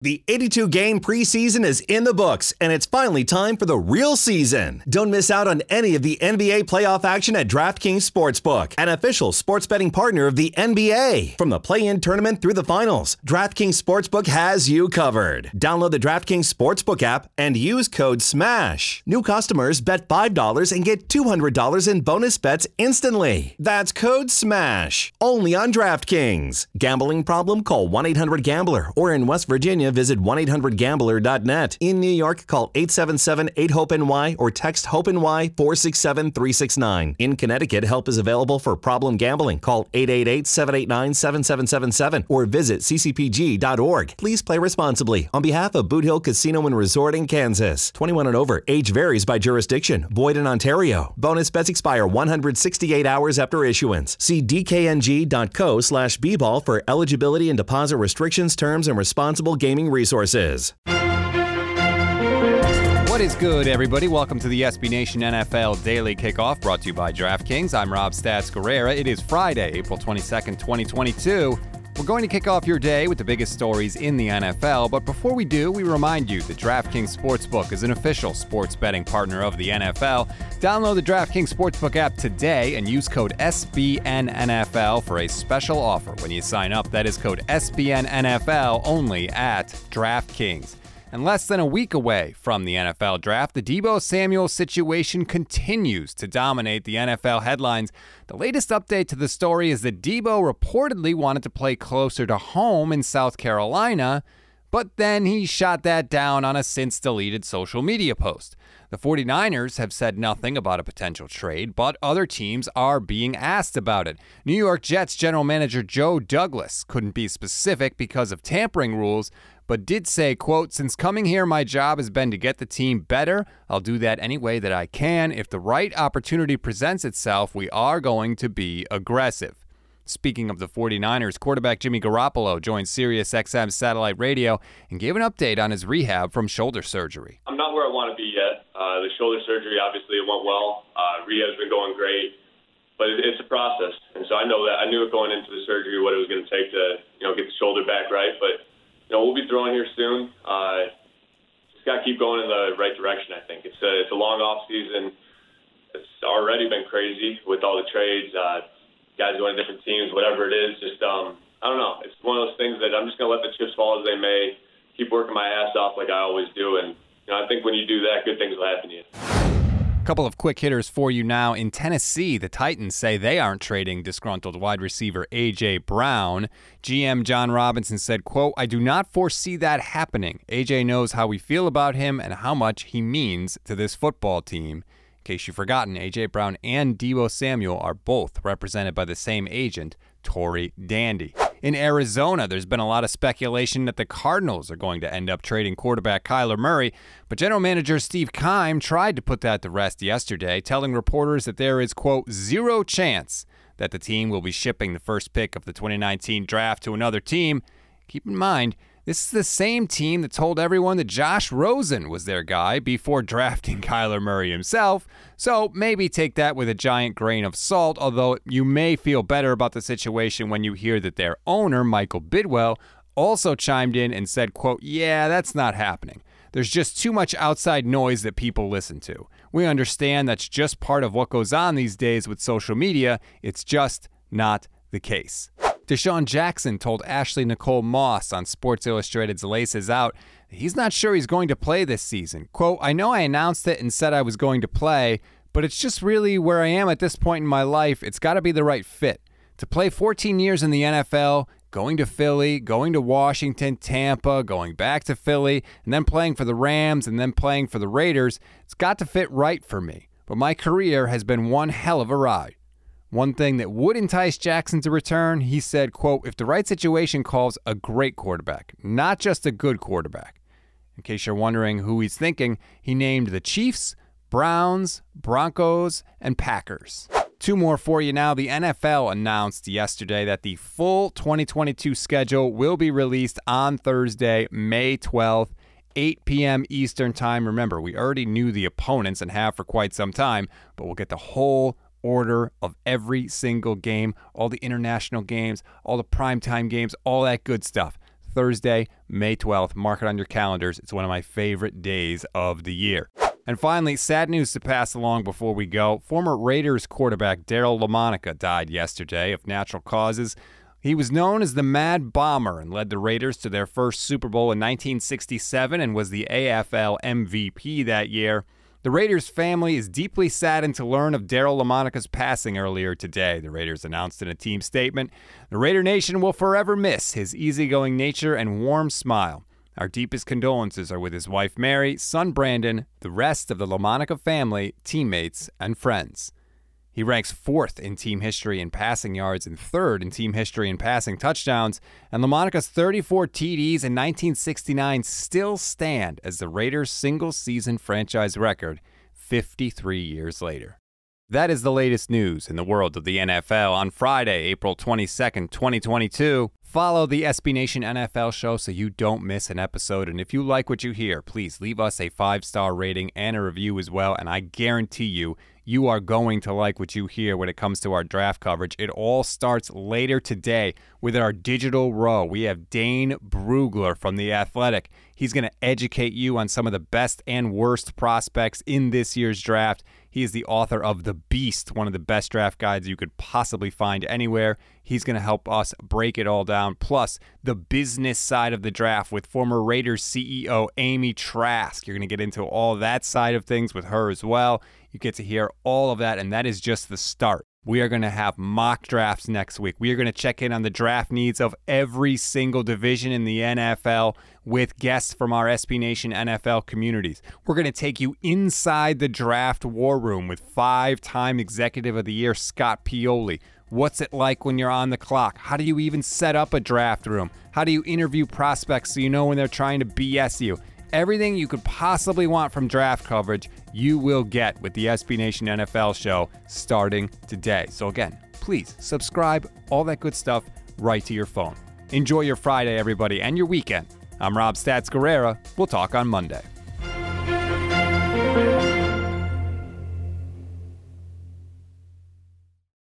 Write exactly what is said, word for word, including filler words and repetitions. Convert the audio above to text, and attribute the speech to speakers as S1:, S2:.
S1: The eighty-two game preseason is in the books, and it's finally time for the real season. Don't miss out on any of the N B A playoff action at DraftKings Sportsbook, an official sports betting partner of the N B A. From the play-in tournament through the finals, DraftKings Sportsbook has you covered. Download the DraftKings Sportsbook app and use code SMASH. New customers bet five dollars and get two hundred dollars in bonus bets instantly. That's code SMASH. Only on DraftKings. Gambling problem? Call one eight hundred gambler, or in West Virginia, visit one eight hundred gambler dot net. In New York, call eight seven seven eight hope N Y or text HOPE-NY four six seven three six nine. In Connecticut, help is available for problem gambling. Call eight eight eight seven eight nine seven seven seven seven or visit c c p g dot org. Please play responsibly. On behalf of Boot Hill Casino and Resort in Kansas. twenty-one and over. Age varies by jurisdiction. Void in Ontario. Bonus bets expire one hundred sixty-eight hours after issuance. See d k n g dot co slash b ball for eligibility and deposit restrictions, terms, and responsible gaming resources.
S2: What is good, everybody? Welcome to the S B Nation N F L Daily Kickoff, brought to you by DraftKings. I'm Rob Stats Guerrera. It is Friday, April twenty-second, twenty twenty-two. We're going to kick off your day with the biggest stories in the N F L, but before we do, we remind you that DraftKings Sportsbook is an official sports betting partner of the N F L. Download the DraftKings Sportsbook app today and use code S B N N F L for a special offer when you sign up. That is code S B N N F L only at DraftKings. And less than a week away from the N F L draft, the Deebo Samuel situation continues to dominate the N F L headlines. The latest update to the story is that Deebo reportedly wanted to play closer to home in South Carolina, but then he shot that down on a since-deleted social media post. The 49ers have said nothing about a potential trade, but other teams are being asked about it. New York Jets general manager Joe Douglas couldn't be specific because of tampering rules, but did say, quote, "Since coming here, my job has been to get the team better. I'll do that any way that I can. If the right opportunity presents itself, we are going to be aggressive." Speaking of the 49ers, quarterback Jimmy Garoppolo joined Sirius X M satellite radio and gave an update on his rehab from shoulder surgery.
S3: I'm not where I want to be yet. Uh, the shoulder surgery, obviously, it went well. Uh, rehab's been going great, but it, it's a process. And so I know that I knew it going into the surgery what it was going to take to, you know, get the shoulder back right. But you know, we'll be throwing here soon. Uh, just got to keep going in the right direction, I think. It's a, it's a long off season. It's already been crazy with all the trades, uh, guys going to different teams, whatever it is. Just, um, I don't know. It's one of those things that I'm just going to let the chips fall as they may, keep working my ass off like I always do. And you know, I think when you do that, good things will happen to you.
S2: A couple of quick hitters for you now. In Tennessee, the Titans say they aren't trading disgruntled wide receiver A J. Brown. G M John Robinson said, quote, "I do not foresee that happening. A J knows how we feel about him and how much he means to this football team." In case you've forgotten, A J. Brown and Deebo Samuel are both represented by the same agent, Tory Dandy. In Arizona, there's been a lot of speculation that the Cardinals are going to end up trading quarterback Kyler Murray, but general manager Steve Keim tried to put that to rest yesterday, telling reporters that there is, quote, "zero chance that the team will be shipping the first pick of the twenty nineteen draft to another team." Keep in mind, this is the same team that told everyone that Josh Rosen was their guy before drafting Kyler Murray himself. So maybe take that with a giant grain of salt, although you may feel better about the situation when you hear that their owner, Michael Bidwell, also chimed in and said, quote, "Yeah, that's not happening. There's just too much outside noise that people listen to. We understand that's just part of what goes on these days with social media. It's just not the case." Deshaun Jackson told Ashley Nicole Moss on Sports Illustrated's Laces Out that he's not sure he's going to play this season. Quote, "I know I announced it and said I was going to play, but it's just really where I am at this point in my life. It's got to be the right fit. To play fourteen years in the N F L, going to Philly, going to Washington, Tampa, going back to Philly, and then playing for the Rams and then playing for the Raiders, it's got to fit right for me. But my career has been one hell of a ride." One thing that would entice Jackson to return, he said, quote, "If the right situation calls, a great quarterback, not just a good quarterback." In case you're wondering who he's thinking, he named the Chiefs, Browns, Broncos, and Packers. Two more for you now. The N F L announced yesterday that the full twenty twenty-two schedule will be released on Thursday, May twelfth, eight p.m. Eastern Time. Remember, we already knew the opponents and have for quite some time, but we'll get the whole order of every single game, all the international games, all the primetime games, all that good stuff. Thursday, May twelfth. Mark it on your calendars. It's one of my favorite days of the year. And finally, sad news to pass along before we go. Former Raiders quarterback Daryle Lamonica died yesterday of natural causes. He was known as the Mad Bomber and led the Raiders to their first Super Bowl in nineteen sixty-seven and was the A F L M V P that year. The Raiders family is deeply saddened to learn of Daryle Lamonica's passing earlier today. The Raiders announced in a team statement, "The Raider Nation will forever miss his easygoing nature and warm smile. Our deepest condolences are with his wife Mary, son Brandon, the rest of the Lamonica family, teammates, and friends." He ranks fourth in team history in passing yards and third in team history in passing touchdowns, and Lamonica's thirty-four T Ds in nineteen sixty-nine still stand as the Raiders' single-season franchise record fifty-three years later. That is the latest news in the world of the N F L on Friday, April twenty-second, twenty twenty-two. Follow the S B Nation N F L show so you don't miss an episode. And if you like what you hear, please leave us a five-star rating and a review as well. And I guarantee you, you are going to like what you hear when it comes to our draft coverage. It all starts later today with our digital row. We have Dane Brugler from The Athletic. He's going to educate you on some of the best and worst prospects in this year's draft. He is the author of The Beast, one of the best draft guides you could possibly find anywhere. He's going to help us break it all down. Plus, the business side of the draft with former Raiders C E O Amy Trask. You're going to get into all that side of things with her as well. You get to hear all of that, and that is just the start. We are going to have mock drafts next week. We are going to check in on the draft needs of every single division in the N F L with guests from our S B Nation N F L communities. We're going to take you inside the draft war room with five-time Executive of the Year Scott Pioli. What's it like when you're on the clock? How do you even set up a draft room? How do you interview prospects so you know when they're trying to B S you? Everything you could possibly want from draft coverage, you will get with the S B Nation N F L show starting today. So again, please subscribe, all that good stuff right to your phone. Enjoy your Friday, everybody, and your weekend. I'm Rob Stats Guerrera. We'll talk on Monday.